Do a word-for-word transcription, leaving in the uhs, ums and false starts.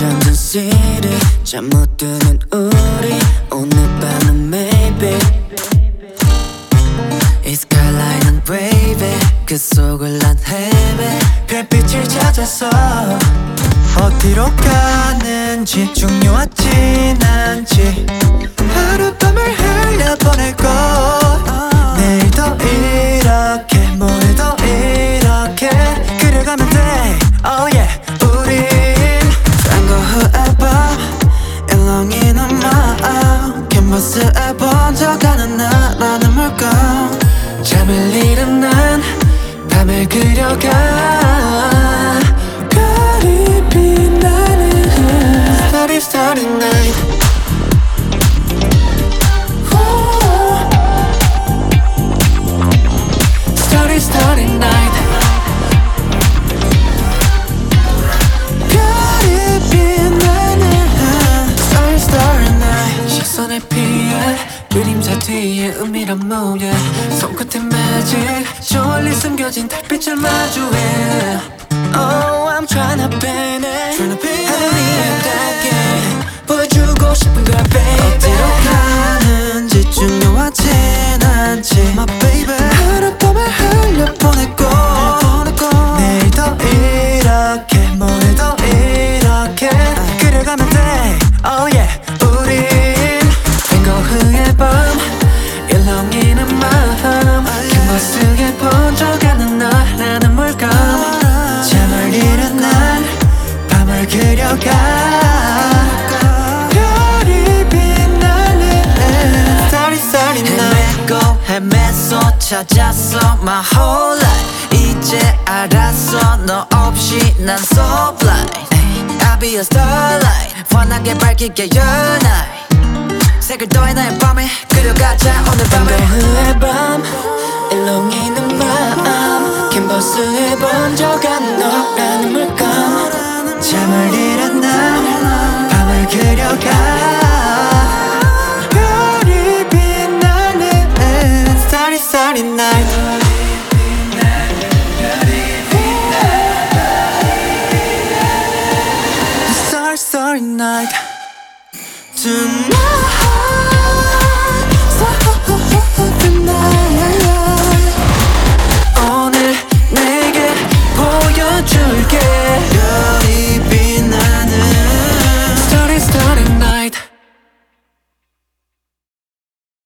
잠든 city 잠 못 드는 우리 오늘 밤은 maybe 이 skyline은 wavy 그 속을 난 헤매 별빛을 찾아서 어디로 가는지 중요하진 않지 하룻밤을 흘려보내고 내일도 이렇게 모레도 이렇게 그려가면 돼 oh yeah 우린 딴거 앨범 일렁이는 마음 캔버스에 번져가는 나라는 물감 잠을 잃은 난 밤을 그려가 별이 빛나는 Starry starry night Starry starry night 별이 빛나는 Starry starry night 시선에 피해 그림자 뒤에 은밀한 무예 손끝에 매직 저 멀리 숨겨진 달빛을 마주해 Oh I'm tryna paint it 하늘 위에 닿게 보여주고 싶은 거야 baby 어디로 가는지 중요하진 않지 My baby 하룻밤을 흘려보내고 내일도 이렇게 모레도 이렇게 그려가면 돼 Oh yeah 우린 빙고흐의 밤 일렁이는 마음 캔버스에 번져가는 너라는 물감 잠을 잃은 날 밤을 그려가 별이 빛나는 Starry starry night 헤매고 헤맸어 찾았어 my whole life 이제 알았어 너 없이 난 so blind I'll be a starlight 환하게 밝히게 your night 색을 더해 나의 밤에 그려가자 오늘 밤을 빙고흐의 밤 일렁이는 마음 캔버스에 번져간 너라는 물감 잠을 잃은 날 밤을 그려가 별이 빛나는 Starry starry night Starry starry night Tonight